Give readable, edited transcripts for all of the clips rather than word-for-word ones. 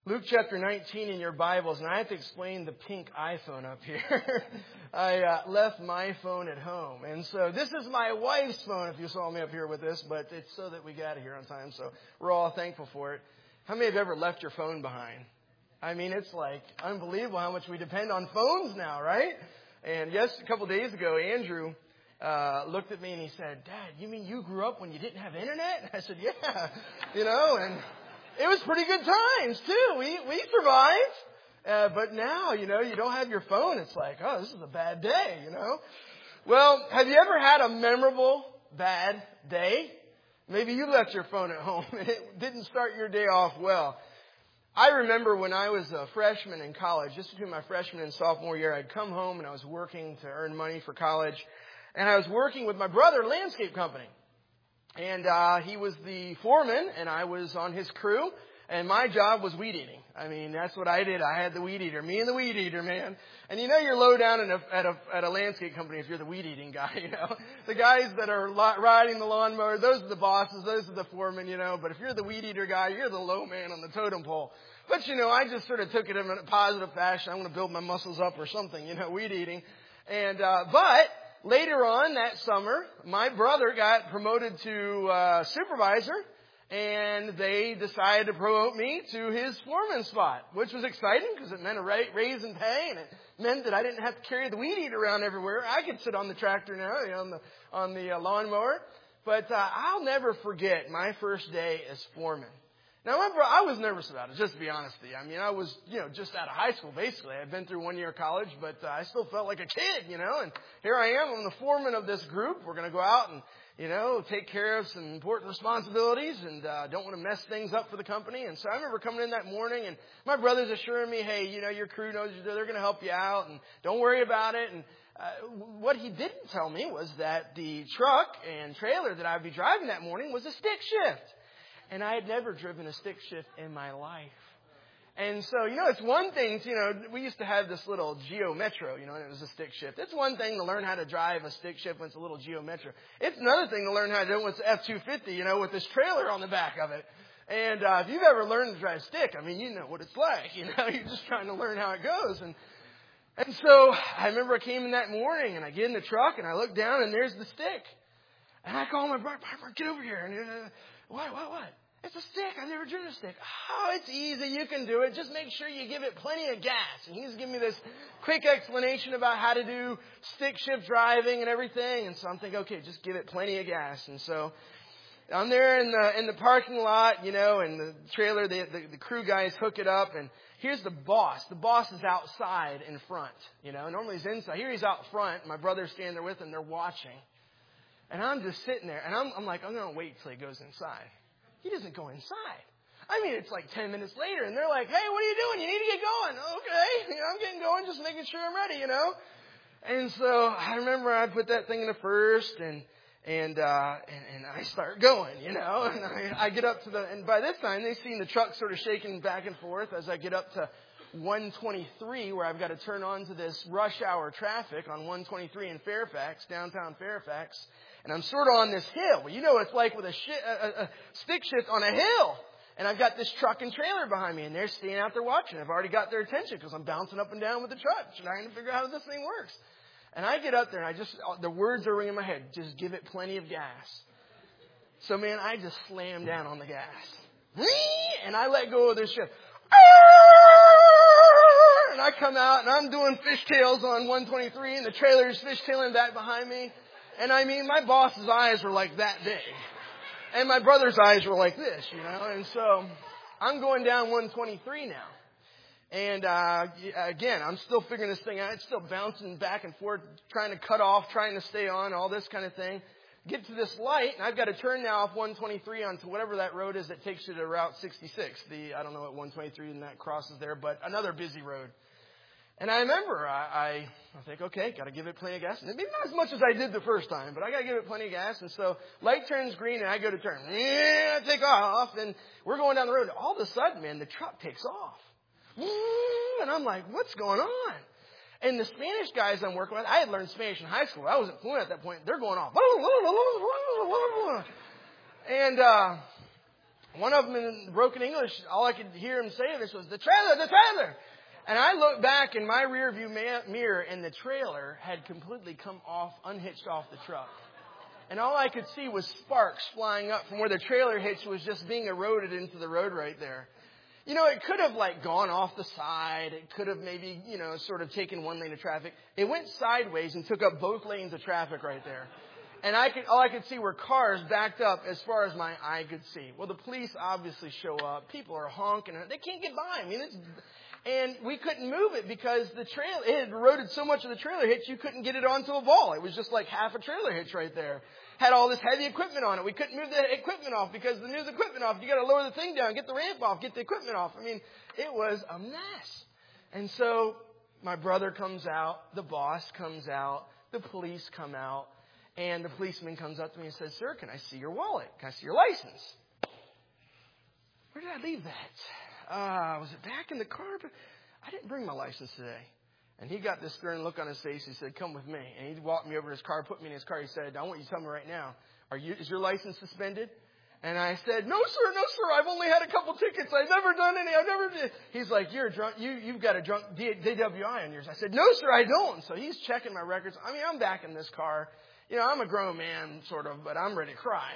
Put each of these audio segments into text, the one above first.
Luke chapter 19 in your Bibles, and I have to explain the pink iPhone up here. I left my phone at home, and so this is my wife's phone if you saw me up here with this, but it's so that we got here on time, so we're all thankful for it. How many have ever left your phone behind? I mean, it's like unbelievable how much we depend on phones now, right? And yes, a couple days ago, Andrew looked at me and he said, "Dad, you mean you grew up when you didn't have internet?" And I said, "Yeah, and it was pretty good times, too. We survived. But now, you don't have your phone. It's like, oh, this is a bad day, Well, have you ever had a memorable bad day? Maybe you left your phone at home and it didn't start your day off well. I remember when I was a freshman in college, just between my freshman and sophomore year, I'd come home and I was working to earn money for college. And I was working with my brother, landscape company. And he was the foreman, and I was on his crew, and my job was weed eating. I mean, that's what I did. I had the weed eater, me and the weed eater, man. And you're low down at a landscape company if you're the weed eating guy, The guys that are riding the lawnmower, those are the bosses, those are the foremen, But if you're the weed eater guy, you're the low man on the totem pole. But, I just sort of took it in a positive fashion. I'm going to build my muscles up or something, weed eating. And, but later on that summer, my brother got promoted to supervisor, and they decided to promote me to his foreman spot, which was exciting because it meant a raise in pay, and it meant that I didn't have to carry the weed eater around everywhere. I could sit on the tractor now, on the lawnmower. But I'll never forget my first day as foreman. Now, I was nervous about it, just to be honest with you. I mean, I was, just out of high school, basically. I'd been through 1 year of college, but I still felt like a kid, and here I am. I'm the foreman of this group. We're going to go out and, take care of some important responsibilities and don't want to mess things up for the company. And so I remember coming in that morning, and my brother's assuring me, hey, your crew knows they're going to help you out, and don't worry about it. And what he didn't tell me was that the truck and trailer that I'd be driving that morning was a stick shift. And I had never driven a stick shift in my life. And so, it's one thing, we used to have this little Geo Metro, and it was a stick shift. It's one thing to learn how to drive a stick shift when it's a little Geo Metro. It's another thing to learn how to do it with F-250, with this trailer on the back of it. And if you've ever learned to drive stick, I mean, you know what it's like, you're just trying to learn how it goes. And so I remember I came in that morning and I get in the truck and I look down and there's the stick. And I call my brother, get over here. And what? It's a stick. I've never driven a stick. Oh, it's easy. You can do it. Just make sure you give it plenty of gas. And he's giving me this quick explanation about how to do stick shift driving and everything. And so I'm thinking, okay, just give it plenty of gas. And so I'm there in the parking lot, and the trailer, the crew guys hook it up. And here's the boss. The boss is outside in front. Normally he's inside. Here he's out front. My brother's standing there with him. They're watching. And I'm just sitting there. And I'm like, I'm going to wait till he goes inside. He doesn't go inside. I mean, it's like 10 minutes later, and they're like, hey, what are you doing? You need to get going. Okay, I'm getting going, just making sure I'm ready, And so I remember I put that thing in the first, and I start going, and I get up to and by this time, they've seen the truck sort of shaking back and forth as I get up to 123, where I've got to turn on to this rush hour traffic on 123 in Fairfax, downtown Fairfax. And I'm sort of on this hill. Well, you know what it's like with a stick shift on a hill. And I've got this truck and trailer behind me, and they're standing out there watching. I've already got their attention because I'm bouncing up and down with the truck, trying to figure out how this thing works. And I get up there, and the words are ringing in my head, just give it plenty of gas. So, man, I just slam down on the gas. And I let go of this shift. And I come out, and I'm doing fishtails on 123, and the trailer's fishtailing back behind me. And I mean, my boss's eyes were like that big. And my brother's eyes were like this, And so I'm going down 123 now. And again, I'm still figuring this thing out. It's still bouncing back and forth, trying to cut off, trying to stay on, all this kind of thing. Get to this light, and I've got to turn now off 123 onto whatever that road is that takes you to Route 66. I don't know what 123 and that crosses there, but another busy road. And I remember I think, okay, got to give it plenty of gas. Maybe not as much as I did the first time, but I got to give it plenty of gas. And so light turns green and I go to turn. I take off and we're going down the road. All of a sudden, man, the truck takes off. And I'm like, what's going on? And the Spanish guys I'm working with, I had learned Spanish in high school. I wasn't fluent at that point. They're going off. And One of them in broken English, all I could hear him say this was, the trailer, the trailer. And I looked back in my rear view mirror, and the trailer had completely come off, unhitched off the truck. And all I could see was sparks flying up from where the trailer hitch was just being eroded into the road right there. You know, it could have gone off the side. It could have maybe, sort of taken one lane of traffic. It went sideways and took up both lanes of traffic right there. And all I could see were cars backed up as far as my eye could see. Well, the police obviously show up. People are honking. They can't get by. And we couldn't move it because it had eroded so much of the trailer hitch, you couldn't get it onto a ball. It was just like half a trailer hitch right there. Had all this heavy equipment on it. We couldn't move the equipment off because the new equipment off. You got to lower the thing down, get the ramp off, get the equipment off. It was a mess. And so my brother comes out, the boss comes out, the police come out, and the policeman comes up to me and says, "Sir, can I see your wallet? Can I see your license?" Where did I leave that? Was it back in the car? But I didn't bring my license today. And he got this stern look on his face. He said, "Come with me." And he walked me over to his car, put me in his car. He said, "I want you to tell me right now, is your license suspended?" And I said, "No, sir. I've only had a couple tickets. I've never done any. I've never did." He's like, "You're drunk. You've got a drunk DWI on yours." I said, "No, sir, I don't." So he's checking my records. I'm back in this car. I'm a grown man, sort of, but I'm ready to cry,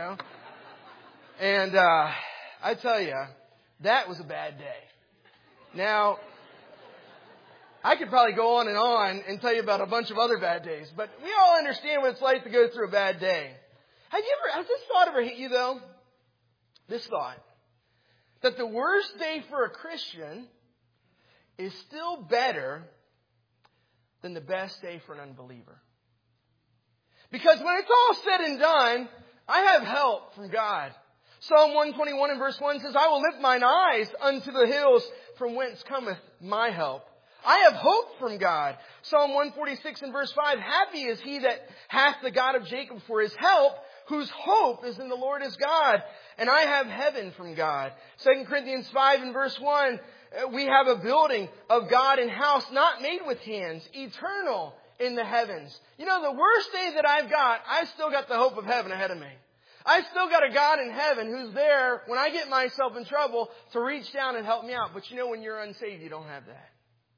And I tell you, that was a bad day. Now, I could probably go on and tell you about a bunch of other bad days, but we all understand what it's like to go through a bad day. Has this thought ever hit you, though? This thought. That the worst day for a Christian is still better than the best day for an unbeliever. Because when it's all said and done, I have help from God. Psalm 121 and verse 1 says, "I will lift mine eyes unto the hills from whence cometh my help." I have hope from God. Psalm 146 and verse 5, "Happy is he that hath the God of Jacob for his help, whose hope is in the Lord his God. And I have heaven from God." 2 Corinthians 5 and verse 1, "We have a building of God and house not made with hands, eternal in the heavens." The worst day that I've still got the hope of heaven ahead of me. I've still got a God in heaven who's there when I get myself in trouble to reach down and help me out. But when you're unsaved, you don't have that.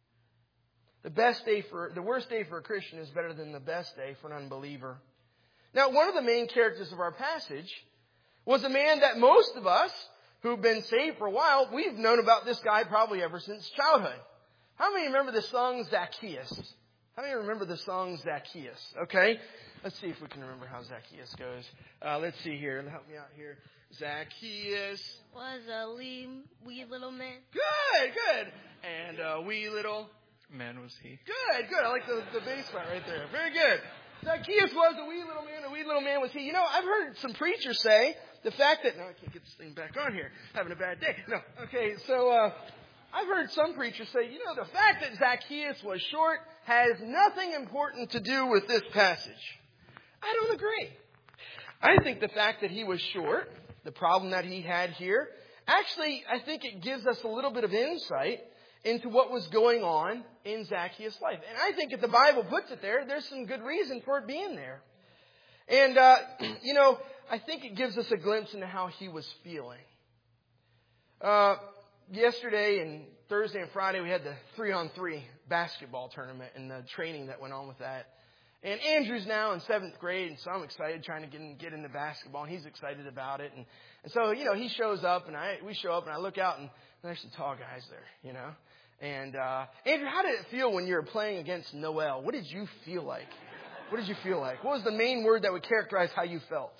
The worst day for a Christian is better than the best day for an unbeliever. Now, one of the main characters of our passage was a man that most of us who've been saved for a while, we've known about this guy probably ever since childhood. How many remember the song Zacchaeus? How many remember the song Zacchaeus? Okay. Let's see if we can remember how Zacchaeus goes. Let's see here. Help me out here. Zacchaeus was a wee little man. Good. And a wee little man was he. Good. I like the bass part right there. Very good. Zacchaeus was a wee little man was he. I've heard some preachers say the fact that... No, I can't get this thing back on here. Having a bad day. No. Okay, so I've heard some preachers say, the fact that Zacchaeus was short has nothing important to do with this passage. I don't agree. I think the fact that he was short, the problem that he had here, actually, I think it gives us a little bit of insight into what was going on in Zacchaeus' life. And I think if the Bible puts it there, there's some good reason for it being there. And, I think it gives us a glimpse into how he was feeling. Yesterday and Thursday and Friday, we had the 3-on-3 basketball tournament and the training that went on with that. And Andrew's now in 7th grade, and so I'm excited trying to get into basketball, and he's excited about it. And so, he shows up, and we show up, and I look out, and there's some tall guys there, And Andrew, how did it feel when you were playing against Noel? What did you feel like? What was the main word that would characterize how you felt?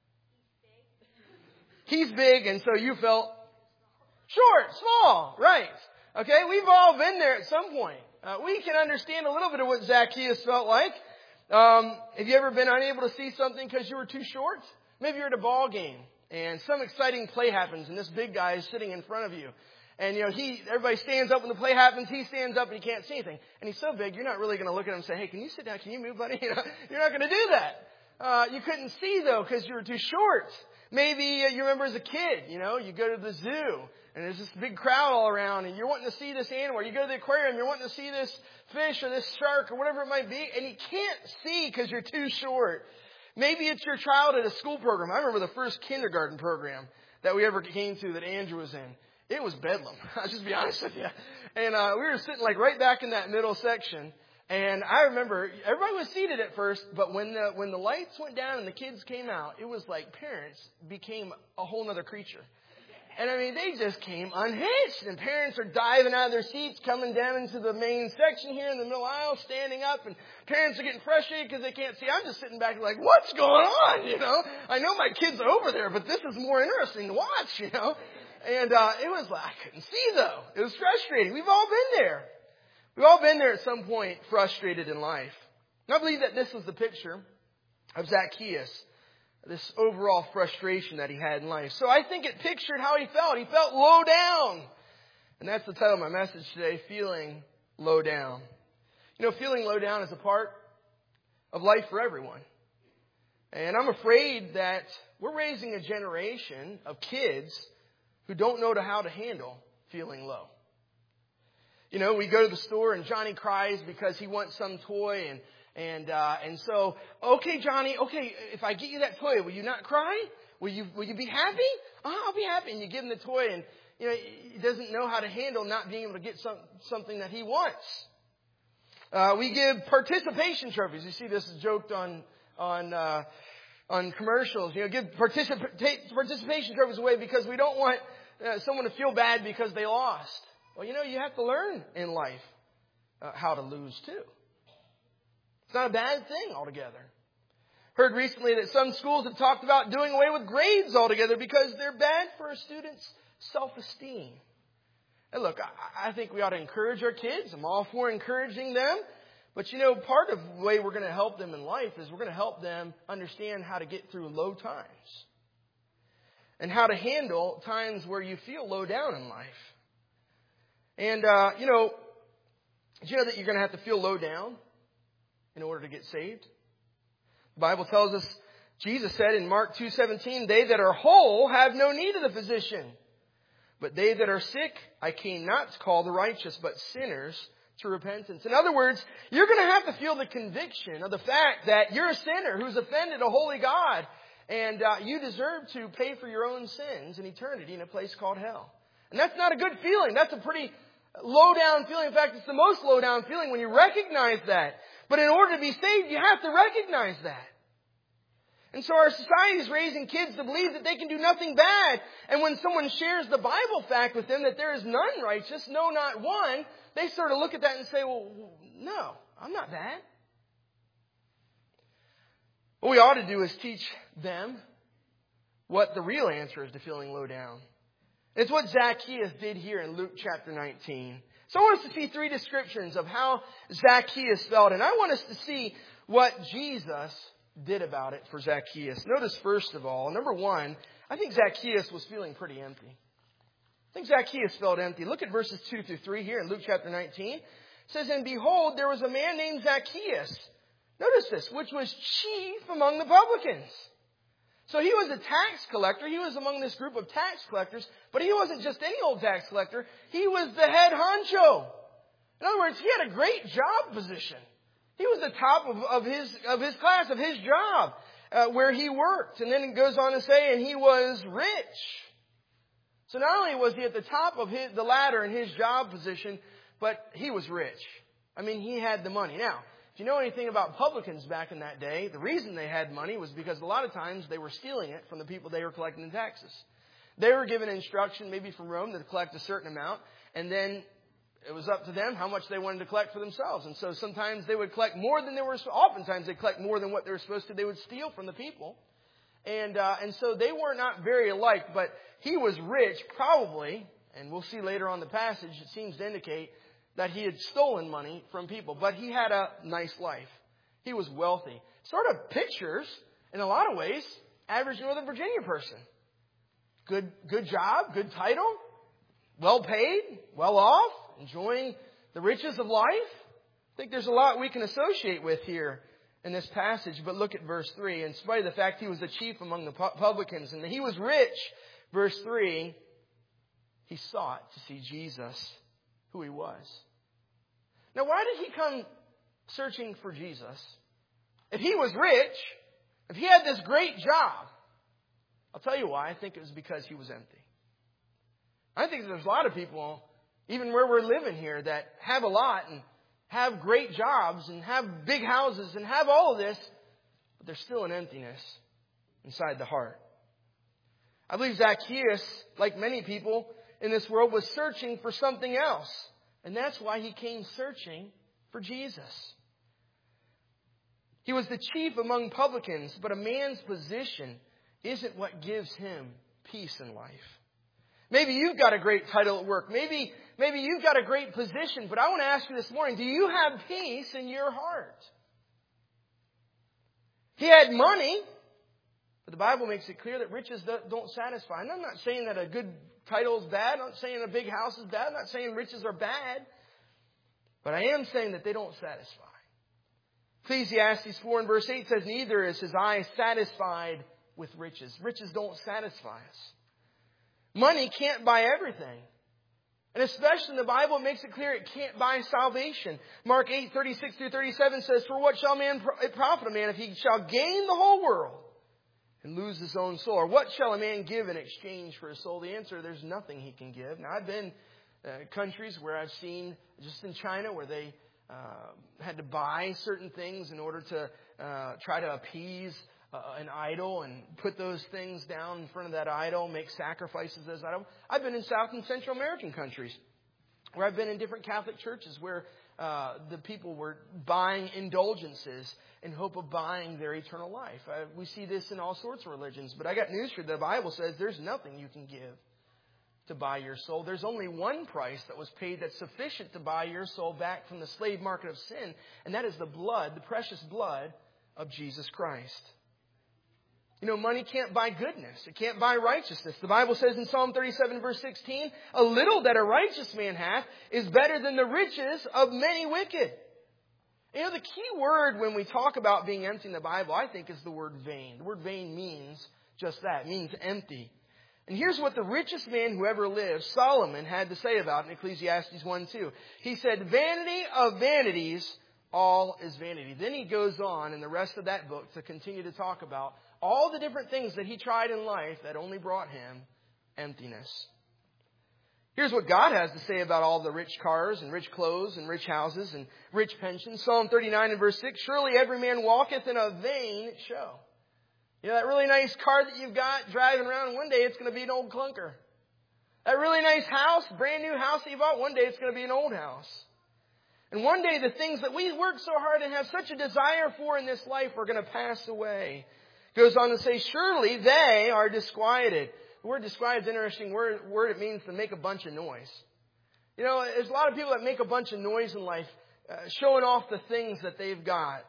He's big, and so you felt short, small, right. Okay, we've all been there at some point. We can understand a little bit of what Zacchaeus felt like. Have you ever been unable to see something because you were too short? Maybe you're at a ball game and some exciting play happens and this big guy is sitting in front of you. And, everybody stands up when the play happens. He stands up and he can't see anything. And he's so big, you're not really going to look at him and say, "Hey, can you sit down? Can you move, buddy?" You're not going to do that. You couldn't see, though, because you were too short. Maybe you remember as a kid, you go to the zoo and there's this big crowd all around and you're wanting to see this animal. Or you go to the aquarium, you're wanting to see this fish or this shark or whatever it might be, and you can't see because you're too short. Maybe it's your child at a school program. I remember the first kindergarten program that we ever came to that Andrew was in. It was bedlam. I'll just be honest with you. And we were sitting like right back in that middle section. And I remember everybody was seated at first, but when the lights went down and the kids came out, it was like parents became a whole other creature. And I mean, they just came unhinged. And parents are diving out of their seats, coming down into the main section here in the middle aisle, standing up. And parents are getting frustrated because they can't see. I'm just sitting back like, what's going on? You know, I know my kids are over there, but this is more interesting to watch, you know. And it was like, I couldn't see though. It was frustrating. We've all been there. We've all been there at some point, frustrated in life. And I believe that this was the picture of Zacchaeus, this overall frustration that he had in life. So I think it pictured how he felt. He felt low down. And that's the title of my message today, Feeling Low Down. You know, feeling low down is a part of life for everyone. And I'm afraid that we're raising a generation of kids who don't know how to handle feeling low. You know, we go to the store and Johnny cries because he wants some toy and so, okay, Johnny, okay, if I get you that toy, will you not cry? Will you be happy? I'll be happy. And you give him the toy and, you know, he doesn't know how to handle not being able to get something that he wants. We give participation trophies. You see this joked on commercials. You know, give participation trophies away because we don't want someone to feel bad because they lost. Well, you know, you have to learn in life how to lose too. It's not a bad thing altogether. Heard recently that some schools have talked about doing away with grades altogether because they're bad for a student's self-esteem. And look, I think we ought to encourage our kids. I'm all for encouraging them. But you know, part of the way we're going to help them in life is we're going to help them understand how to get through low times. And how to handle times where you feel low down in life. And, you know, did you know that you're going to have to feel low down in order to get saved? The Bible tells us, Jesus said in Mark 2:17, they that are whole have no need of the physician. But they that are sick, I came not to call the righteous, but sinners to repentance. In other words, you're going to have to feel the conviction of the fact that you're a sinner who's offended a holy God. And you deserve to pay for your own sins in eternity in a place called hell. And that's not a good feeling. That's a pretty low down feeling. In fact, it's the most low down feeling when you recognize that. But in order to be saved, you have to recognize that. And so our society is raising kids to believe that they can do nothing bad. And when someone shares the Bible fact with them that there is none righteous, no, not one, they sort of look at that and say, well, no, I'm not bad. What we ought to do is teach them what the real answer is to feeling low down. It's what Zacchaeus did here in Luke chapter 19. So I want us to see three descriptions of how Zacchaeus felt. And I want us to see what Jesus did about it for Zacchaeus. Notice first of all, number one, I think Zacchaeus was feeling pretty empty. I think Zacchaeus felt empty. Look at verses 2 through 3 here in Luke chapter 19. It says, and behold, there was a man named Zacchaeus. Notice this, which was chief among the publicans. So he was a tax collector. He was among this group of tax collectors. But he wasn't just any old tax collector. He was the head honcho. In other words, he had a great job position. He was the top of his class, of his job, where he worked. And then it goes on to say, and he was rich. So not only was he at the top of the ladder in his job position, but he was rich. I mean, he had the money. Now, if you know anything about publicans back in that day, the reason they had money was because a lot of times they were stealing it from the people they were collecting in taxes. They were given instruction, maybe from Rome, to collect a certain amount, and then it was up to them how much they wanted to collect for themselves. And so sometimes they would collect more than oftentimes they collect more than what they were supposed to. They would steal from the people. And so they were not very alike, but he was rich, probably, and we'll see later on the passage, it seems to indicate that he had stolen money from people. But he had a nice life. He was wealthy. Sort of pictures, in a lot of ways, average Northern Virginia person. Good job, good title, well paid, well off, enjoying the riches of life. I think there's a lot we can associate with here in this passage. But look at verse 3. In spite of the fact he was the chief among the publicans and he was rich, verse 3, he sought to see Jesus, who he was. Now, why did he come searching for Jesus? If he was rich, if he had this great job, I'll tell you why. I think it was because he was empty. I think there's a lot of people, even where we're living here, that have a lot and have great jobs and have big houses and have all of this, but there's still an emptiness inside the heart. I believe Zacchaeus, like many people in this world, was searching for something else. And that's why he came searching for Jesus. He was the chief among publicans, but a man's position isn't what gives him peace in life. Maybe you've got a great title at work. Maybe you've got a great position. But I want to ask you this morning, do you have peace in your heart? He had money, but the Bible makes it clear that riches don't satisfy. And I'm not saying that a good title is bad. I'm not saying a big house is bad. I'm not saying riches are bad. But I am saying that they don't satisfy. Ecclesiastes 4 and verse 8 says, neither is his eye satisfied with riches. Riches don't satisfy us. Money can't buy everything. And especially in the Bible, it makes it clear it can't buy salvation. Mark 8:36 through 37 says, for what shall it profit a man if he shall gain the whole world and lose his own soul? Or what shall a man give in exchange for his soul? The answer, there's nothing he can give. Now, I've been countries where I've seen, just in China, where they had to buy certain things in order to try to appease an idol and put those things down in front of that idol, make sacrifices as that idol. I've been in South and Central American countries where I've been in different Catholic churches where the people were buying indulgences in hope of buying their eternal life. We see this in all sorts of religions. But I got news for you. The Bible says there's nothing you can give to buy your soul. There's only one price that was paid that's sufficient to buy your soul back from the slave market of sin. And that is the blood, the precious blood of Jesus Christ. You know, money can't buy goodness. It can't buy righteousness. The Bible says in Psalm 37 verse 16, a little that a righteous man hath is better than the riches of many wicked. You know, the key word when we talk about being empty in the Bible, I think, is the word vain. The word vain means just that. It means empty. And here's what the richest man who ever lived, Solomon, had to say about it in Ecclesiastes 1:2. He said, vanity of vanities, all is vanity. Then he goes on in the rest of that book to continue to talk about all the different things that he tried in life that only brought him emptiness. Here's what God has to say about all the rich cars and rich clothes and rich houses and rich pensions. Psalm 39 and verse 6, surely every man walketh in a vain show. You know, that really nice car that you've got driving around, one day it's going to be an old clunker. That really nice house, brand new house that you bought, one day it's going to be an old house. And one day the things that we work so hard and have such a desire for in this life are going to pass away. Goes on to say, surely they are disquieted. The word disquiet is an interesting word. It means to make a bunch of noise. You know, there's a lot of people that make a bunch of noise in life, showing off the things that they've got.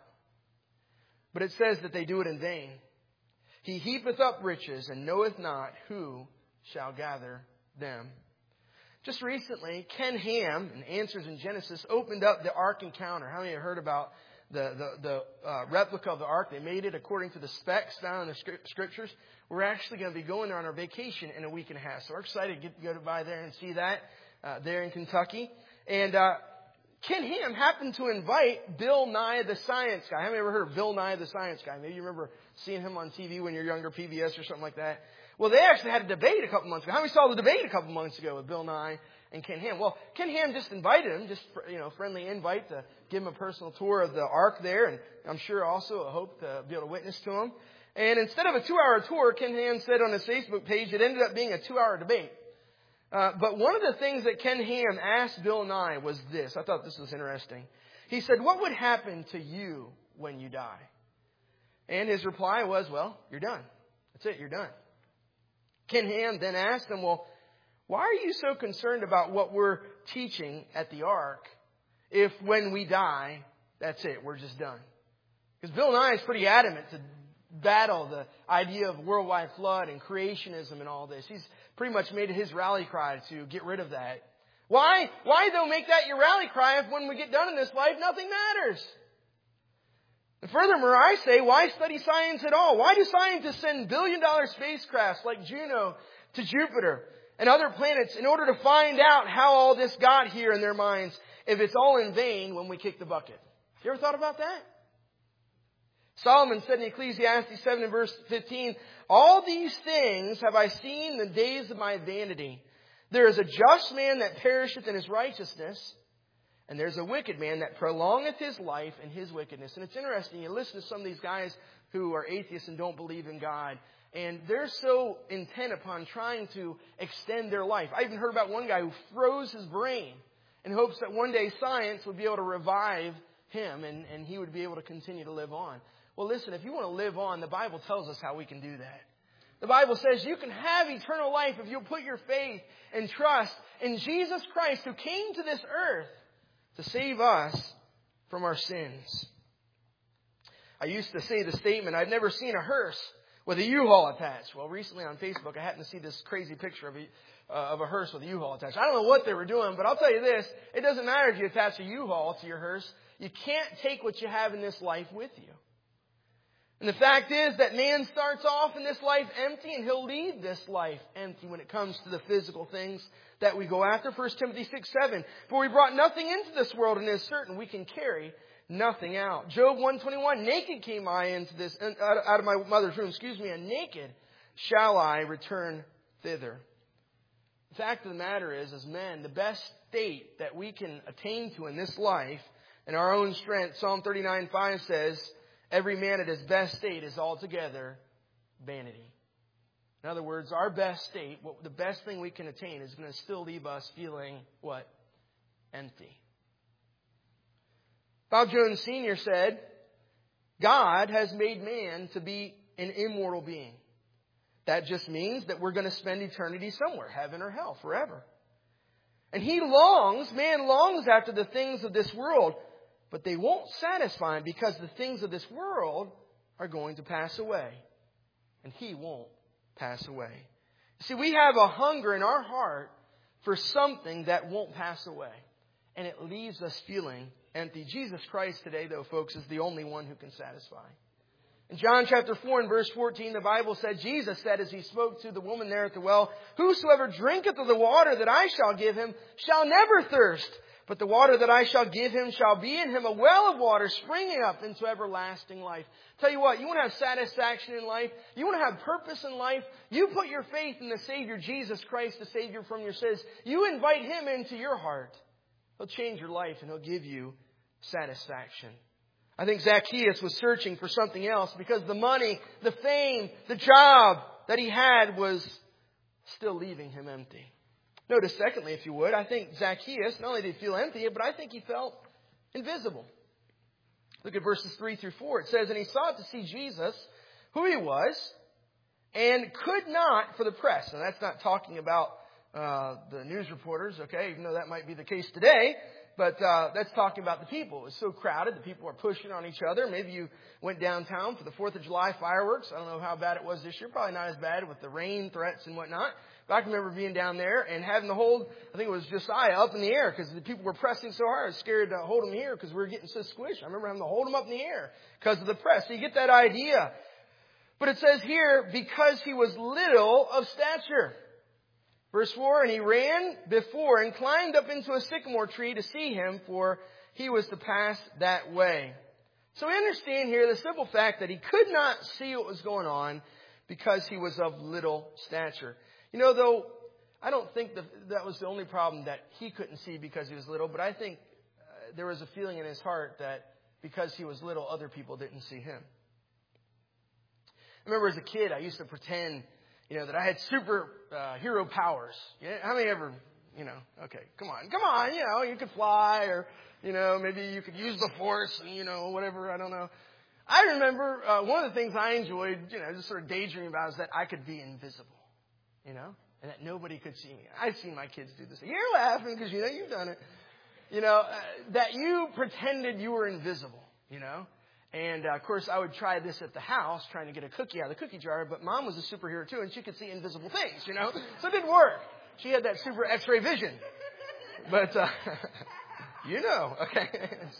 But it says that they do it in vain. He heapeth up riches and knoweth not who shall gather them. Just recently, Ken Ham, in Answers in Genesis, opened up the Ark Encounter. How many have heard about the replica of the ark? They made it according to the specs found in the scriptures. We're actually going to be going there on our vacation in a week and a half. So we're excited to go by there and see that there in Kentucky. And Ken Ham happened to invite Bill Nye the Science Guy. Have you ever heard of Bill Nye the Science Guy? Maybe you remember seeing him on TV when you're younger, PBS or something like that. Well, they actually had a debate a couple months ago. How many saw the debate a couple months ago with Bill Nye and Ken Ham? Well, Ken Ham just invited him, just, friendly invite to give him a personal tour of the ark there. And I'm sure also a hope to be able to witness to him. And instead of a 2-hour tour, Ken Ham said on his Facebook page, it ended up being a 2-hour debate. But one of the things that Ken Ham asked Bill Nye was this. I thought this was interesting. He said, what would happen to you when you die? And his reply was, well, you're done. That's it, you're done. Ken Ham then asked him, well, why are you so concerned about what we're teaching at the ark if when we die, that's it, we're just done? Because Bill Nye is pretty adamant to battle the idea of worldwide flood and creationism and all this. He's pretty much made it his rally cry to get rid of that. Why though make that your rally cry if when we get done in this life, nothing matters? And furthermore, I say, why study science at all? Why do scientists send billion-dollar spacecrafts like Juno to Jupiter and other planets in order to find out how all this got here in their minds if it's all in vain when we kick the bucket? You ever thought about that? Solomon said in Ecclesiastes 7 and verse 15, all these things have I seen in the days of my vanity. There is a just man that perisheth in his righteousness, and there's a wicked man that prolongeth his life in his wickedness. And it's interesting, you listen to some of these guys who are atheists and don't believe in God, and they're so intent upon trying to extend their life. I even heard about one guy who froze his brain in hopes that one day science would be able to revive him and he would be able to continue to live on. Well, listen, if you want to live on, the Bible tells us how we can do that. The Bible says you can have eternal life if you'll put your faith and trust in Jesus Christ, who came to this earth to save us from our sins. I used to say the statement, I've never seen a hearse with a U-Haul attached. Well, recently on Facebook, I happened to see this crazy picture of a hearse with a U-Haul attached. I don't know what they were doing, but I'll tell you this. It doesn't matter if you attach a U-Haul to your hearse. You can't take what you have in this life with you. And the fact is that man starts off in this life empty, and he'll leave this life empty when it comes to the physical things that we go after. 1 Timothy 6:7. For we brought nothing into this world, and it is certain we can carry nothing out. Job 121. Naked came I into this, out of my mother's womb, and naked shall I return thither. The fact of the matter is, as men, the best state that we can attain to in this life, in our own strength, Psalm 39:5 says, every man at his best state is altogether vanity. In other words, our best state, the best thing we can attain, is going to still leave us feeling what? Empty. Bob Jones Sr. said, God has made man to be an immortal being. That just means that we're going to spend eternity somewhere, heaven or hell, forever. And man longs after the things of this world, but they won't satisfy him because the things of this world are going to pass away. And he won't pass away. See, we have a hunger in our heart for something that won't pass away. And it leaves us feeling empty. Jesus Christ today, though, folks, is the only one who can satisfy. In John chapter 4 and verse 14, the Bible said, Jesus said as he spoke to the woman there at the well, whosoever drinketh of the water that I shall give him shall never thirst. But the water that I shall give him shall be in him a well of water springing up into everlasting life. Tell you what, you want to have satisfaction in life? You want to have purpose in life? You put your faith in the Savior, Jesus Christ, the Savior from your sins. You invite him into your heart. He'll change your life and he'll give you satisfaction. I think Zacchaeus was searching for something else because the money, the fame, the job that he had was still leaving him empty. Notice, secondly, if you would, I think Zacchaeus, not only did he feel empty, but I think he felt invisible. Look at verses 3 through 4. It says, and he sought to see Jesus, who he was, and could not for the press. And that's not talking about the news reporters, okay, even though that might be the case today. But that's talking about the people. It was so crowded. The people were pushing on each other. Maybe you went downtown for the 4th of July fireworks. I don't know how bad it was this year. Probably not as bad with the rain threats and whatnot. But I can remember being down there and having to hold, I think it was Josiah, up in the air because the people were pressing so hard. I was scared to hold him here because we were getting so squished. I remember having to hold him up in the air because of the press. So you get that idea. But it says here, because he was little of stature. Verse 4, and he ran before and climbed up into a sycamore tree to see him, for he was to pass that way. So we understand here the simple fact that he could not see what was going on because he was of little stature. You know, though, I don't think that was the only problem that he couldn't see because he was little, but I think there was a feeling in his heart that because he was little, other people didn't see him. I remember as a kid, I used to pretend that I had super hero powers. How many ever, okay, come on, you could fly or, maybe you could use the force and, whatever, I don't know. I remember one of the things I enjoyed, just sort of daydreaming about is that I could be invisible, and that nobody could see me. I've seen my kids do this. You're laughing because, you've done it. That you pretended you were invisible, And, of course, I would try this at the house, trying to get a cookie out of the cookie jar. But Mom was a superhero, too, and she could see invisible things, So it didn't work. She had that super X-ray vision. But, okay.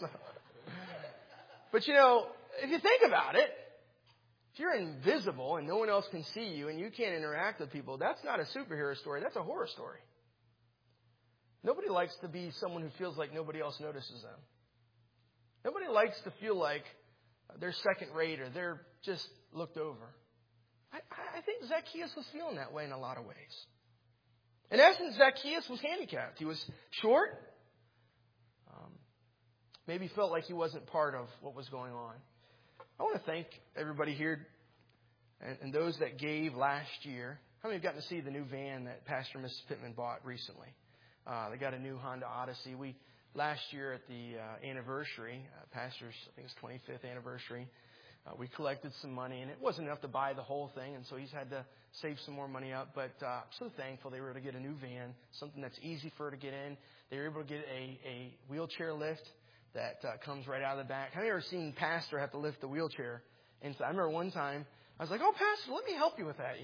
But, if you think about it, if you're invisible and no one else can see you and you can't interact with people, that's not a superhero story. That's a horror story. Nobody likes to be someone who feels like nobody else notices them. Nobody likes to feel like they're second rate or they're just looked over. I think Zacchaeus was feeling that way in a lot of ways. In essence, Zacchaeus was handicapped. He was short. Maybe felt like he wasn't part of what was going on. I want to thank everybody here and those that gave last year. How many have gotten to see the new van that Pastor and Mrs. Pittman bought recently? They got a new Honda Odyssey. Last year at the anniversary, Pastor's, I think it's 25th anniversary, we collected some money, and it wasn't enough to buy the whole thing, and so he's had to save some more money up. But I'm so thankful they were able to get a new van, something that's easy for her to get in. They were able to get a wheelchair lift that comes right out of the back. Have you ever seen Pastor have to lift the wheelchair? And so I remember one time, I was like, "Oh, Pastor, let me help you with that."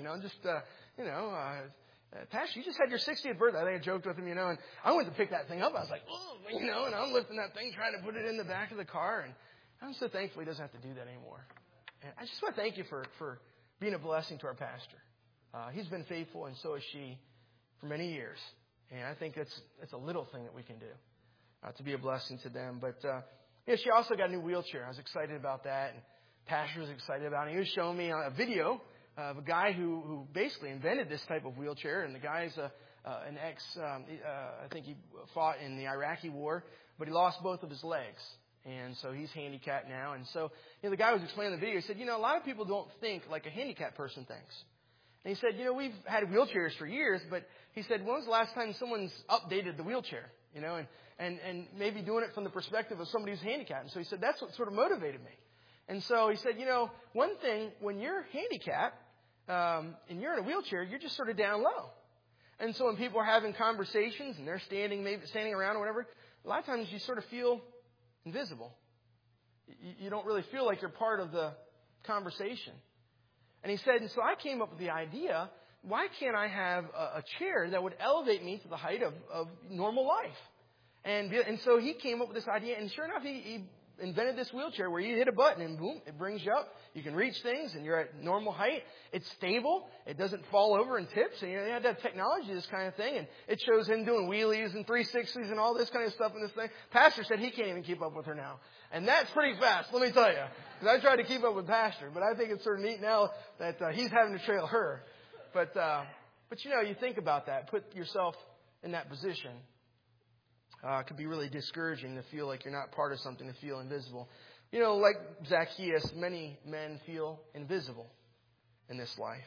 Pastor, you just had your 60th birthday. I think I joked with him, and I went to pick that thing up. I was like, "Oh," and I'm lifting that thing, trying to put it in the back of the car. And I'm so thankful he doesn't have to do that anymore. And I just want to thank you for being a blessing to our pastor. He's been faithful, and so is she, for many years. And I think it's a little thing that we can do to be a blessing to them. But she also got a new wheelchair. I was excited about that, and Pastor was excited about it. He was showing me a video of a guy who basically invented this type of wheelchair, and the guy's an ex. I think he fought in the Iraqi war, but he lost both of his legs. And so he's handicapped now. And so, the guy was explaining the video. He said, a lot of people don't think like a handicapped person thinks. And he said, we've had wheelchairs for years, but he said, when was the last time someone's updated the wheelchair? And maybe doing it from the perspective of somebody who's handicapped. And so he said, that's what sort of motivated me. And so he said, one thing, when you're handicapped and you're in a wheelchair, you're just sort of down low. And so when people are having conversations and they're standing around or whatever, a lot of times you sort of feel invisible. You don't really feel like you're part of the conversation. And he said, and so I came up with the idea, why can't I have a chair that would elevate me to the height of normal life? And so he came up with this idea, and sure enough, he invented this wheelchair where you hit a button and boom, it brings you up. You can reach things and you're at normal height. It's stable. It doesn't fall over and tip. So they had to have technology, this kind of thing. And it shows him doing wheelies and 360s and all this kind of stuff in this thing. Pastor said he can't even keep up with her now. And that's pretty fast, let me tell you. Because I tried to keep up with Pastor. But I think it's sort of neat now that he's having to trail her. But you think about that. Put yourself in that position. It could be really discouraging to feel like you're not part of something, to feel invisible. Like Zacchaeus, many men feel invisible in this life.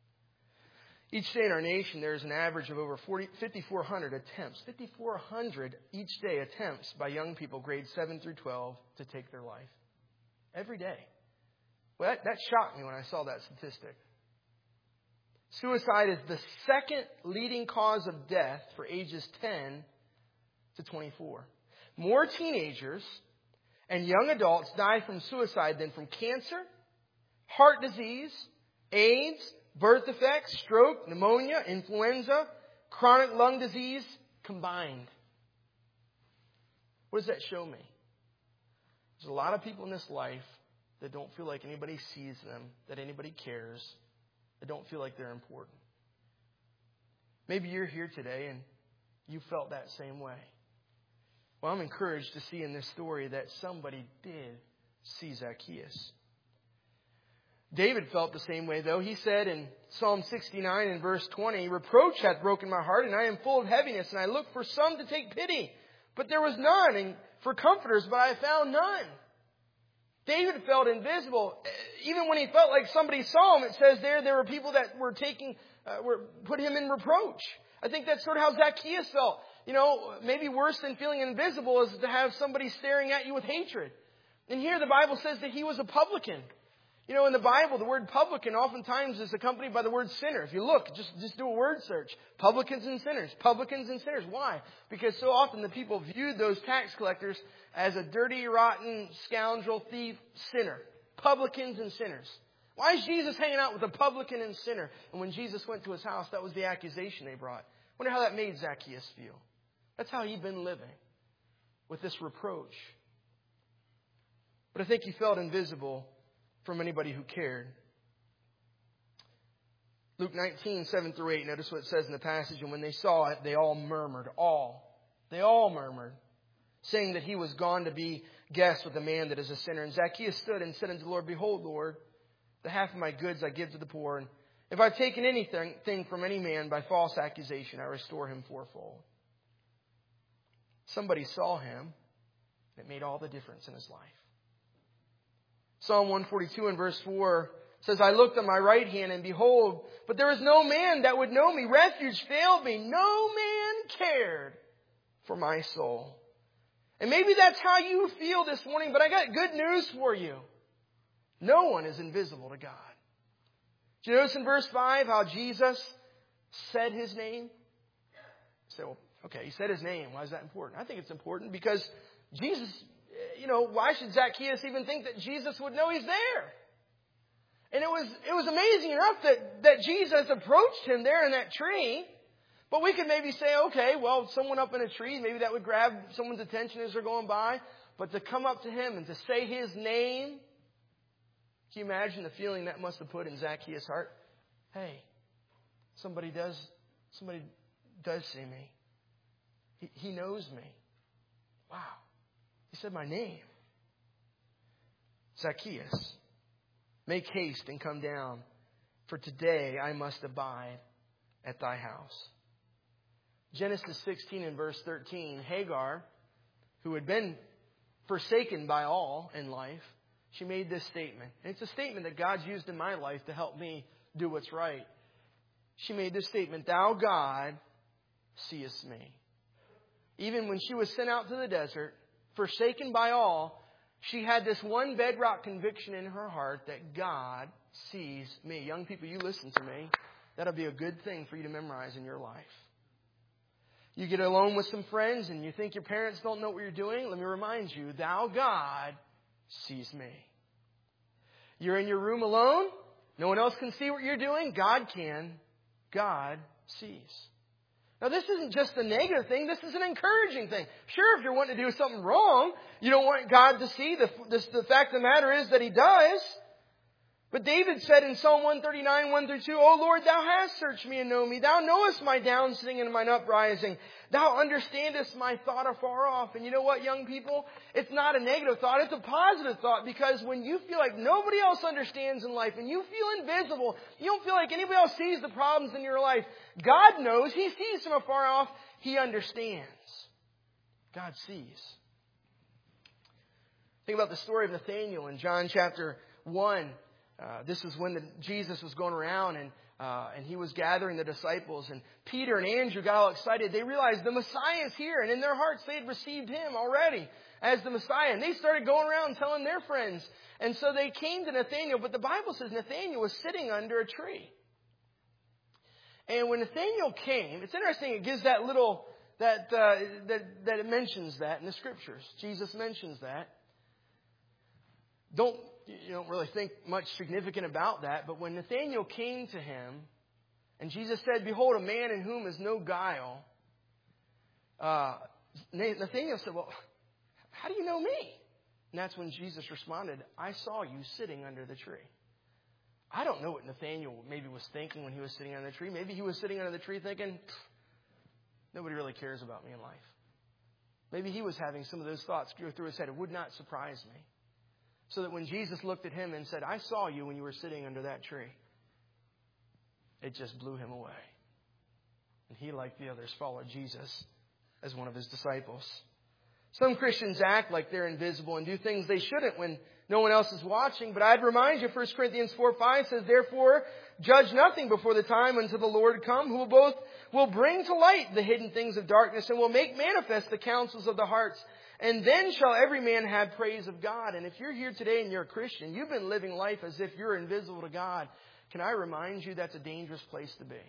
Each day in our nation, there's an average of over 5,400 attempts. 5,400 each day attempts by young people grades 7 through 12 to take their life. Every day. Well, that shocked me when I saw that statistic. Suicide is the second leading cause of death for ages 10 to 24. More teenagers and young adults die from suicide than from cancer, heart disease, AIDS, birth defects, stroke, pneumonia, influenza, chronic lung disease combined. What does that show me? There's a lot of people in this life that don't feel like anybody sees them, that anybody cares, that don't feel like they're important. Maybe you're here today and you felt that same way. Well, I'm encouraged to see in this story that somebody did see Zacchaeus. David felt the same way, though. He said in Psalm 69 and verse 20, "Reproach hath broken my heart, and I am full of heaviness, and I looked for some to take pity. But there was none, and for comforters, but I found none." David felt invisible. Even when he felt like somebody saw him, it says there were people that were put him in reproach. I think that's sort of how Zacchaeus felt. Maybe worse than feeling invisible is to have somebody staring at you with hatred. And here the Bible says that he was a publican. In the Bible, the word publican oftentimes is accompanied by the word sinner. If you look, just do a word search. Publicans and sinners. Publicans and sinners. Why? Because so often the people viewed those tax collectors as a dirty, rotten, scoundrel, thief, sinner. Publicans and sinners. Why is Jesus hanging out with a publican and sinner? And when Jesus went to his house, that was the accusation they brought. Wonder how that made Zacchaeus feel. That's how he'd been living, with this reproach. But I think he felt invisible from anybody who cared. Luke 19, 7 through 8. Notice what it says in the passage. And when they saw it, they all murmured. They all murmured. saying that he was gone to be guest with a man that is a sinner. And Zacchaeus stood and said unto the Lord, Behold, Lord, the half of my goods I give to the poor, and if I've taken anything from any man by false accusation, I restore him fourfold. Somebody saw him. It made all the difference in his life. Psalm 142 and verse 4 says, I looked on my right hand, and behold, but there was no man that would know me. Refuge failed me. No man cared for my soul. And maybe that's how you feel this morning, but I got good news for you. No one is invisible to God. Did you notice in verse 5 how Jesus said his name? You say, well, okay, he said his name. Why is that important? I think it's important because Jesus, why should Zacchaeus even think that Jesus would know he's there? And it was amazing enough that Jesus approached him there in that tree. But we could maybe say, okay, well, someone up in a tree, maybe that would grab someone's attention as they're going by. But to come up to him and to say his name, can you imagine the feeling that must have put in Zacchaeus' heart? Hey, somebody does see me. He knows me. Wow. He said my name. Zacchaeus, make haste and come down, for today I must abide at thy house. Genesis 16 and verse 13, Hagar, who had been forsaken by all in life, she made this statement. And it's a statement that God's used in my life to help me do what's right. She made this statement, Thou, God, seest me. Even when she was sent out to the desert, forsaken by all, she had this one bedrock conviction in her heart that God sees me. Young people, you listen to me. That'll be a good thing for you to memorize in your life. You get alone with some friends and you think your parents don't know what you're doing. Let me remind you, Thou, God, sees me. You're in your room alone. No one else can see what you're doing. God can. God sees. Now, this isn't just a negative thing. This is an encouraging thing. Sure, if you're wanting to do something wrong, you don't want God to see. The fact of the matter is that He does. But David said in Psalm 139, 1-2, O Lord, Thou hast searched me and known me. Thou knowest my down sitting and mine uprising. Thou understandest my thought afar off. And you know what, young people? It's not a negative thought. It's a positive thought. Because when you feel like nobody else understands in life and you feel invisible, you don't feel like anybody else sees the problems in your life, God knows. He sees from afar off. He understands. God sees. Think about the story of Nathanael in John chapter 1. This is when Jesus was going around and he was gathering the disciples. And Peter and Andrew got all excited. They realized the Messiah is here. And in their hearts, they had received Him already as the Messiah. And they started going around telling their friends. And so they came to Nathanael. But the Bible says Nathanael was sitting under a tree. And when Nathanael came, it's interesting. It gives that little, that it mentions that in the Scriptures. Jesus mentions that. You don't really think much significant about that. But when Nathanael came to him, and Jesus said, Behold, a man in whom is no guile. Nathanael said, Well, how do you know me? And that's when Jesus responded, I saw you sitting under the tree. I don't know what Nathanael maybe was thinking when he was sitting under the tree. Maybe he was sitting under the tree thinking, nobody really cares about me in life. Maybe he was having some of those thoughts go through his head. It would not surprise me. So that when Jesus looked at him and said, I saw you when you were sitting under that tree, it just blew him away. And he, like the others, followed Jesus as one of His disciples. Some Christians act like they're invisible and do things they shouldn't when no one else is watching. But I'd remind you, 1 Corinthians 4:5 says, Therefore, judge nothing before the time until the Lord come, who will bring to light the hidden things of darkness and will make manifest the counsels of the hearts. And then shall every man have praise of God. And if you're here today and you're a Christian, you've been living life as if you're invisible to God. Can I remind you that's a dangerous place to be?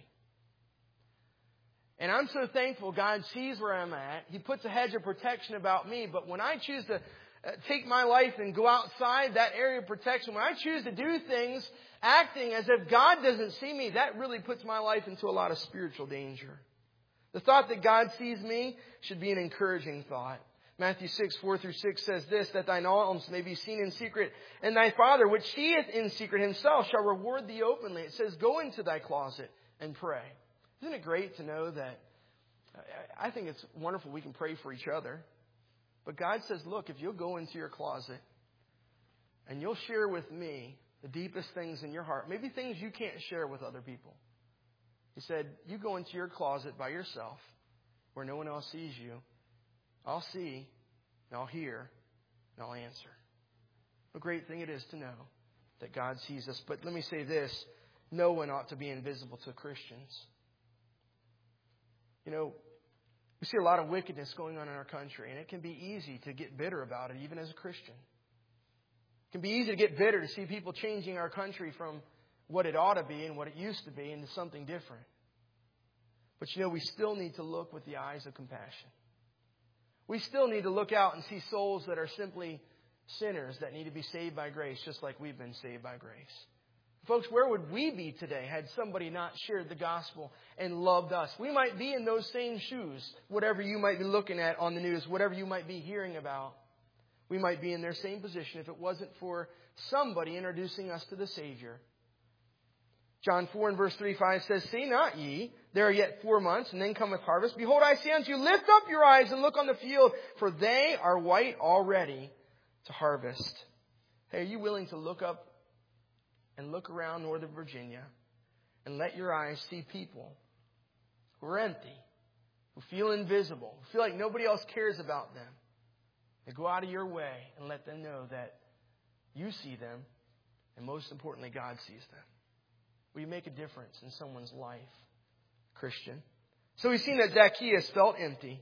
And I'm so thankful God sees where I'm at. He puts a hedge of protection about me. But when I choose to take my life and go outside that area of protection, when I choose to do things acting as if God doesn't see me, that really puts my life into a lot of spiritual danger. The thought that God sees me should be an encouraging thought. Matthew 6:4-6 says this, that thine alms may be seen in secret, and thy Father, which seeth in secret Himself, shall reward thee openly. It says, go into thy closet and pray. Isn't it great to know that? I think it's wonderful we can pray for each other. But God says, look, if you'll go into your closet and you'll share with me the deepest things in your heart, maybe things you can't share with other people. He said, you go into your closet by yourself where no one else sees you. I'll see, and I'll hear, and I'll answer. What a great thing it is to know that God sees us. But let me say this, no one ought to be invisible to Christians. You know, we see a lot of wickedness going on in our country, and it can be easy to get bitter about it, even as a Christian. It can be easy to get bitter to see people changing our country from what it ought to be and what it used to be into something different. But you know, we still need to look with the eyes of compassion. We still need to look out and see souls that are simply sinners that need to be saved by grace, just like we've been saved by grace. Folks, where would we be today had somebody not shared the gospel and loved us? We might be in those same shoes, whatever you might be looking at on the news, whatever you might be hearing about. We might be in their same position if it wasn't for somebody introducing us to the Savior. John 4 and verse 35 says, "Say not ye, there are yet 4 months, and then cometh harvest. Behold, I say unto you, lift up your eyes and look on the field, for they are white already to harvest." Hey, are you willing to look up and look around Northern Virginia and let your eyes see people who are empty, who feel invisible, who feel like nobody else cares about them? And go out of your way and let them know that you see them, and most importantly, God sees them. Will you make a difference in someone's life, Christian? So we've seen that Zacchaeus felt empty.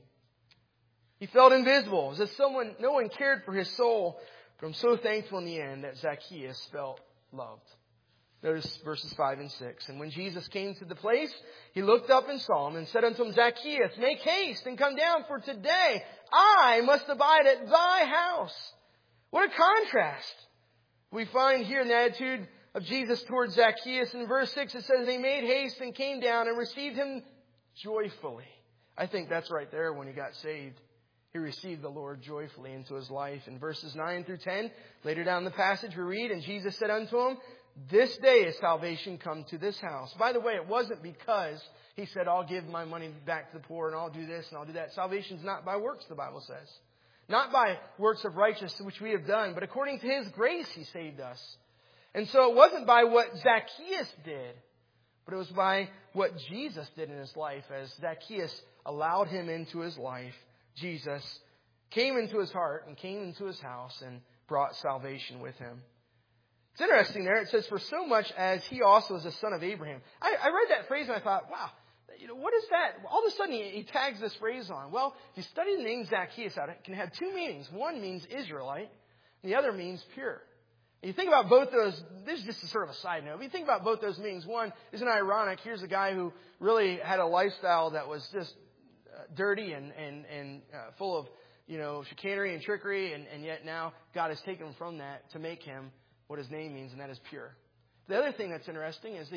He felt invisible, as if no one cared for his soul. But I'm so thankful in the end that Zacchaeus felt loved. Notice verses 5 and 6. "And when Jesus came to the place, he looked up and saw him and said unto him, Zacchaeus, make haste and come down, for today I must abide at thy house." What a contrast we find here in the attitude of Jesus towards Zacchaeus. In verse 6 it says, "He made haste and came down and received him joyfully." I think that's right there when he got saved. He received the Lord joyfully into his life. In verses 9 through 10, later down the passage we read, "And Jesus said unto him, This day is salvation come to this house." By the way, it wasn't because he said, "I'll give my money back to the poor and I'll do this and I'll do that." Salvation's not by works, the Bible says. Not by works of righteousness which we have done, but according to his grace he saved us. And so it wasn't by what Zacchaeus did, but it was by what Jesus did in his life. As Zacchaeus allowed him into his life, Jesus came into his heart and came into his house and brought salvation with him. It's interesting there. It says, "For so much as he also is a son of Abraham." I read that phrase and I thought, wow, what is that? All of a sudden he tags this phrase on. Well, if you study the name Zacchaeus out, it can have two meanings. One means Israelite, and the other means pure. And you think about both those, this is just a sort of a side note. If you think about both those meanings, one, isn't it ironic? Here's a guy who really had a lifestyle that was just dirty and full of, chicanery and trickery, and yet now God has taken him from that to make him what his name means, and that is pure. The other thing that's interesting is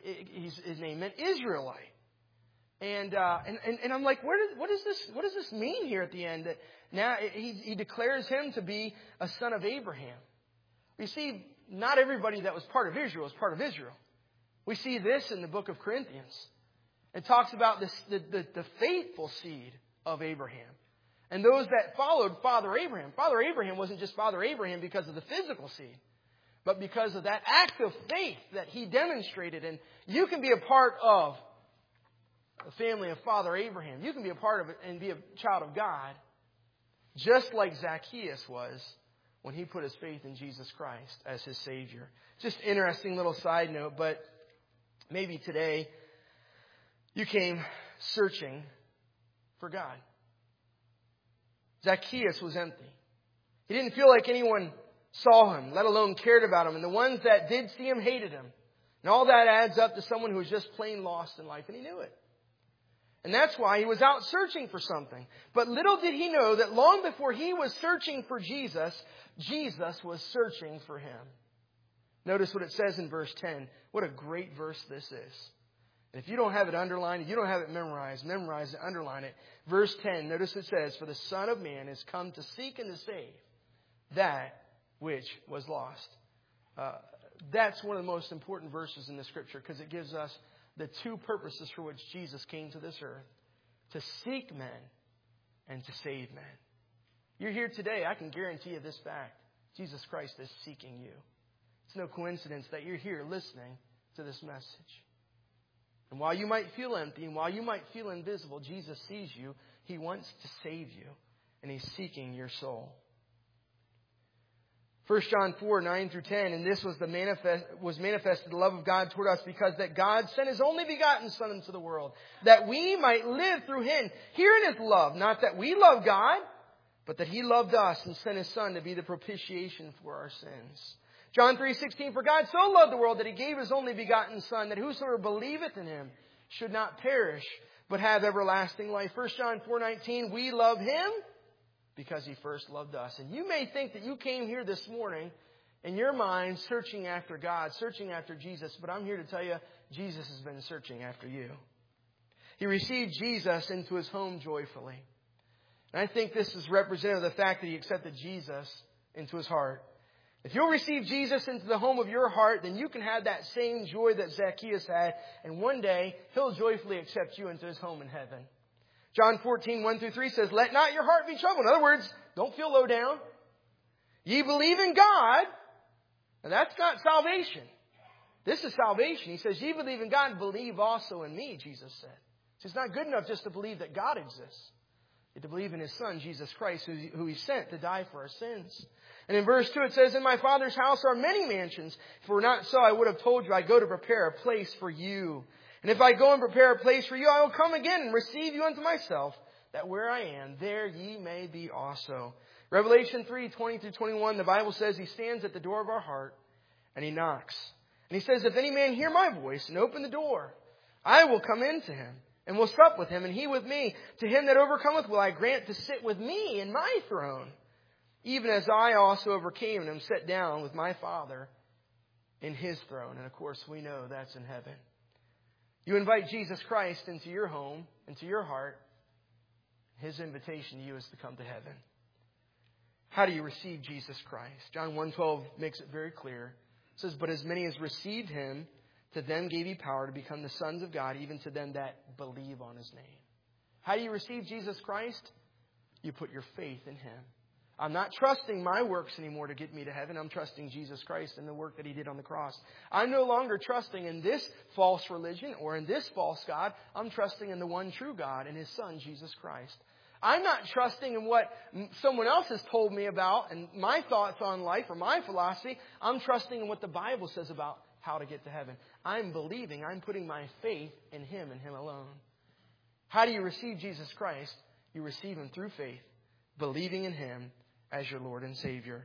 his name meant Israelite. And I'm like, what does this mean here at the end? That now he declares him to be a son of Abraham. You see, not everybody that was part of Israel was part of Israel. We see this in the book of Corinthians. It talks about the faithful seed of Abraham. And those that followed Father Abraham. Father Abraham wasn't just Father Abraham because of the physical seed, but because of that act of faith that he demonstrated. And you can be a part of the family of Father Abraham. You can be a part of it and be a child of God, just like Zacchaeus was when he put his faith in Jesus Christ as his Savior. Just interesting little side note, but maybe today you came searching for God. Zacchaeus was empty. He didn't feel like anyone saw him, let alone cared about him. And the ones that did see him hated him. And all that adds up to someone who was just plain lost in life, and he knew it. And that's why he was out searching for something. But little did he know that long before he was searching for Jesus, Jesus was searching for him. Notice what it says in verse 10. What a great verse this is. And if you don't have it underlined, if you don't have it memorized it, underline it. Verse 10, notice it says, "For the Son of Man is come to seek and to save that which was lost." That's one of the most important verses in the Scripture, because it gives us the two purposes for which Jesus came to this earth: to seek men and to save men. You're here today, I can guarantee you this fact. Jesus Christ is seeking you. It's no coincidence that you're here listening to this message. And while you might feel empty and while you might feel invisible, Jesus sees you. He wants to save you. And He's seeking your soul. 1 John 4, 9 through 10, and this was manifested the love of God toward us because that God sent His only begotten Son into the world, that we might live through Him. Herein is love, not that we love God, but that He loved us and sent His Son to be the propitiation for our sins. John 3:16, for God so loved the world that He gave His only begotten Son, that whosoever believeth in Him should not perish, but have everlasting life. 1 John 4:19, we love Him because He first loved us. And you may think that you came here this morning in your mind searching after God, searching after Jesus. But I'm here to tell you, Jesus has been searching after you. He received Jesus into His home joyfully. And I think this is representative of the fact that He accepted Jesus into His heart. If you'll receive Jesus into the home of your heart, then you can have that same joy that Zacchaeus had. And one day, He'll joyfully accept you into His home in heaven. John 14, 1 through 3 says, let not your heart be troubled. In other words, don't feel low down. Ye believe in God. And that's not salvation. This is salvation. He says, ye believe in God, believe also in me, Jesus said. So it's not good enough just to believe that God exists. You have to believe in His Son, Jesus Christ, who He sent to die for our sins. And in verse 2 it says, in my Father's house are many mansions. If it were not so, I would have told you, I go to prepare a place for you. And if I go and prepare a place for you, I will come again and receive you unto myself, that where I am, there ye may be also. Revelation 3, 20 through 21, the Bible says He stands at the door of our heart and He knocks. And He says, if any man hear my voice and open the door, I will come into him and will sup with him and he with me. To him that overcometh will I grant to sit with me in my throne, even as I also overcame and am set down with my Father in His throne. And of course, we know that's in heaven. You invite Jesus Christ into your home, into your heart. His invitation to you is to come to heaven. How do you receive Jesus Christ? John 1:12 makes it very clear. It says, but as many as received Him, to them gave He power to become the sons of God, even to them that believe on His name. How do you receive Jesus Christ? You put your faith in Him. I'm not trusting my works anymore to get me to heaven. I'm trusting Jesus Christ and the work that He did on the cross. I'm no longer trusting in this false religion or in this false God. I'm trusting in the one true God and His Son, Jesus Christ. I'm not trusting in what someone else has told me about and my thoughts on life or my philosophy. I'm trusting in what the Bible says about how to get to heaven. I'm believing, I'm putting my faith in Him and Him alone. How do you receive Jesus Christ? You receive Him through faith, believing in Him as your Lord and Savior.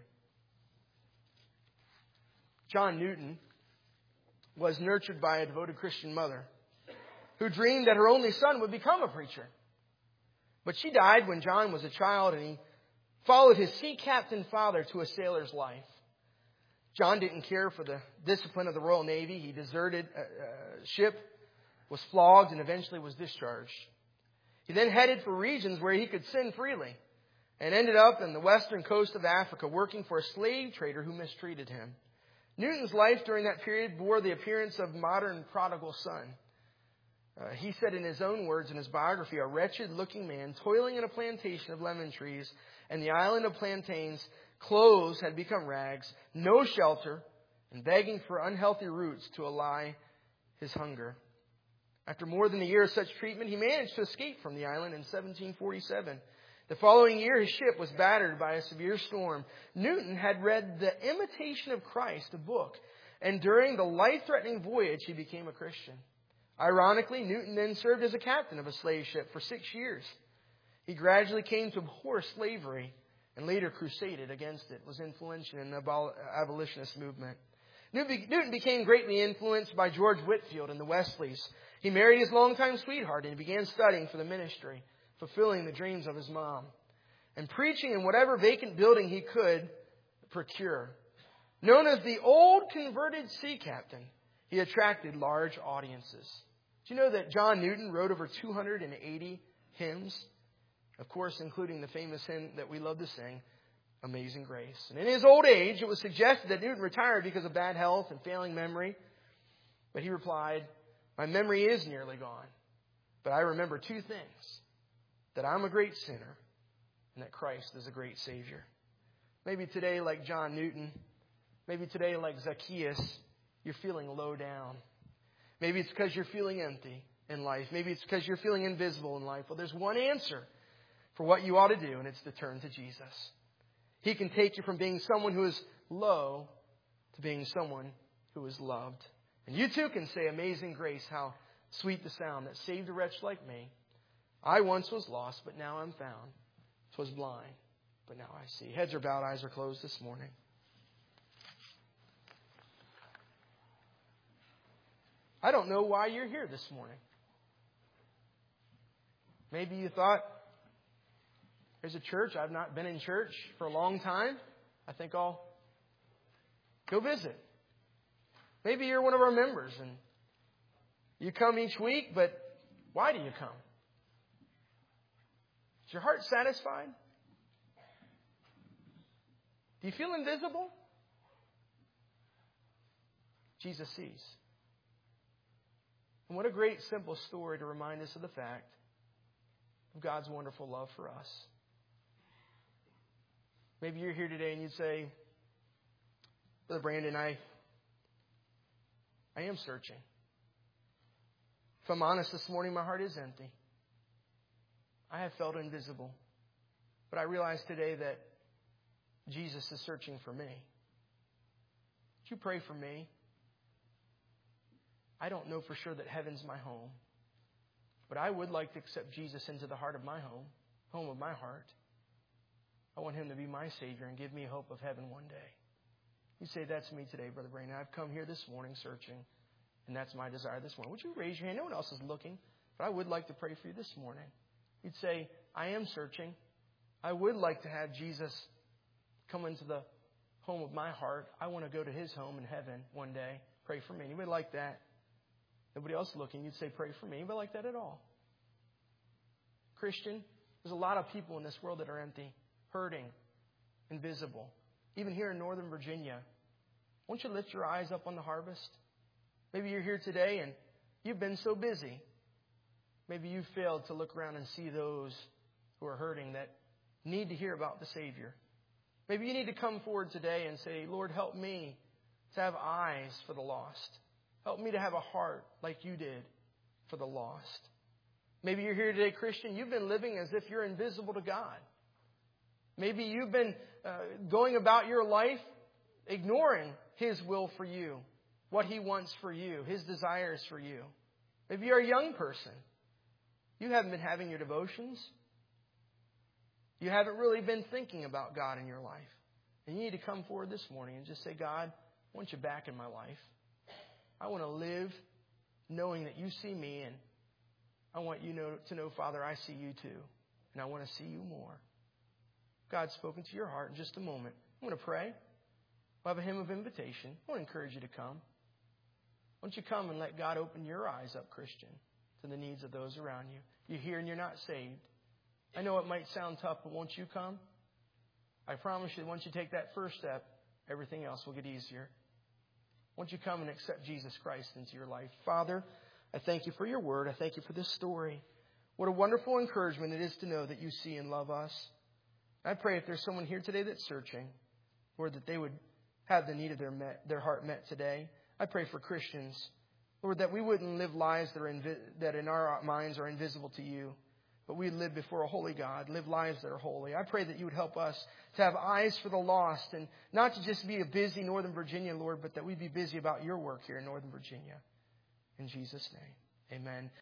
John Newton was nurtured by a devoted Christian mother who dreamed that her only son would become a preacher. But she died when John was a child, and he followed his sea captain father to a sailor's life. John didn't care for the discipline of the Royal Navy. He deserted a ship, was flogged, and eventually was discharged. He then headed for regions where he could sin freely, and ended up in the western coast of Africa working for a slave trader who mistreated him. Newton's life during that period bore the appearance of modern prodigal son. He said in his own words in his biography, a wretched-looking man toiling in a plantation of lemon trees and the island of plantains, clothes had become rags, no shelter, and begging for unhealthy roots to allay his hunger. After more than a year of such treatment, he managed to escape from the island in 1747. The following year, his ship was battered by a severe storm. Newton had read The Imitation of Christ, a book, and during the life-threatening voyage, he became a Christian. Ironically, Newton then served as a captain of a slave ship for 6 years. He gradually came to abhor slavery and later crusaded against it, was influential in the abolitionist movement. Newton became greatly influenced by George Whitefield and the Wesleys. He married his longtime sweetheart and began studying for the ministry, fulfilling the dreams of his mom, and preaching in whatever vacant building he could procure. Known as the Old Converted Sea Captain, he attracted large audiences. Do you know that John Newton wrote over 280 hymns? Of course, including the famous hymn that we love to sing, Amazing Grace. And in his old age, it was suggested that Newton retired because of bad health and failing memory. But he replied, my memory is nearly gone, but I remember two things: that I'm a great sinner and that Christ is a great Savior. Maybe today, like John Newton, maybe today, like Zacchaeus, you're feeling low down. Maybe it's because you're feeling empty in life. Maybe it's because you're feeling invisible in life. Well, there's one answer for what you ought to do, and it's to turn to Jesus. He can take you from being someone who is low to being someone who is loved. And you too can say, "Amazing grace, how sweet the sound that saved a wretch like me. I once was lost, but now I'm found. 'Twas blind, but now I see." Heads are bowed, eyes are closed this morning. I don't know why you're here this morning. Maybe you thought, there's a church. I've not been in church for a long time. I think I'll go visit. Maybe you're one of our members and you come each week, but why do you come? Is your heart satisfied? Do you feel invisible? Jesus sees. And what a great, simple story to remind us of the fact of God's wonderful love for us. Maybe you're here today and you'd say, "Brother Brandon, I am searching. If I'm honest this morning, my heart is empty. I have felt invisible. But I realize today that Jesus is searching for me. Would you pray for me? I don't know for sure that heaven's my home, but I would like to accept Jesus into the heart of my home of my heart. I want Him to be my Savior and give me hope of heaven one day." You say, "That's me today, Brother Brandon. I've come here this morning searching, and that's my desire this morning." Would you raise your hand? No one else is looking, but I would like to pray for you this morning. You'd say, "I am searching. I would like to have Jesus come into the home of my heart. I want to go to His home in heaven one day. Pray for me." Anybody like that? Nobody else looking. You'd say, "Pray for me." Anybody like that at all? Christian, there's a lot of people in this world that are empty, hurting, invisible. Even here in Northern Virginia. Won't you lift your eyes up on the harvest? Maybe you're here today and you've been so busy. Maybe you failed to look around and see those who are hurting that need to hear about the Savior. Maybe you need to come forward today and say, "Lord, help me to have eyes for the lost. Help me to have a heart like you did for the lost." Maybe you're here today, Christian. You've been living as if you're invisible to God. Maybe you've been going about your life ignoring His will for you, what He wants for you, His desires for you. Maybe you're a young person. You haven't been having your devotions. You haven't really been thinking about God in your life. And you need to come forward this morning and just say, "God, I want you back in my life. I want to live knowing that you see me, and I want you to know, Father, I see you too. And I want to see you more." God's spoken to your heart in just a moment. I'm going to pray. We'll have a hymn of invitation. I want to encourage you to come. Why don't you come and let God open your eyes up, Christian, to the needs of those around you. You're here and you're not saved. I know it might sound tough, but won't you come? I promise you, once you take that first step, everything else will get easier. Won't you come and accept Jesus Christ into your life? Father, I thank you for your word. I thank you for this story. What a wonderful encouragement it is to know that you see and love us. I pray if there's someone here today that's searching, Lord, that they would have the need of their heart met today. I pray for Christians, Lord, that we wouldn't live lives that in our minds are invisible to you, but we live before a holy God, live lives that are holy. I pray that you would help us to have eyes for the lost and not to just be a busy Northern Virginia, Lord, but that we'd be busy about your work here in Northern Virginia. In Jesus' name, amen.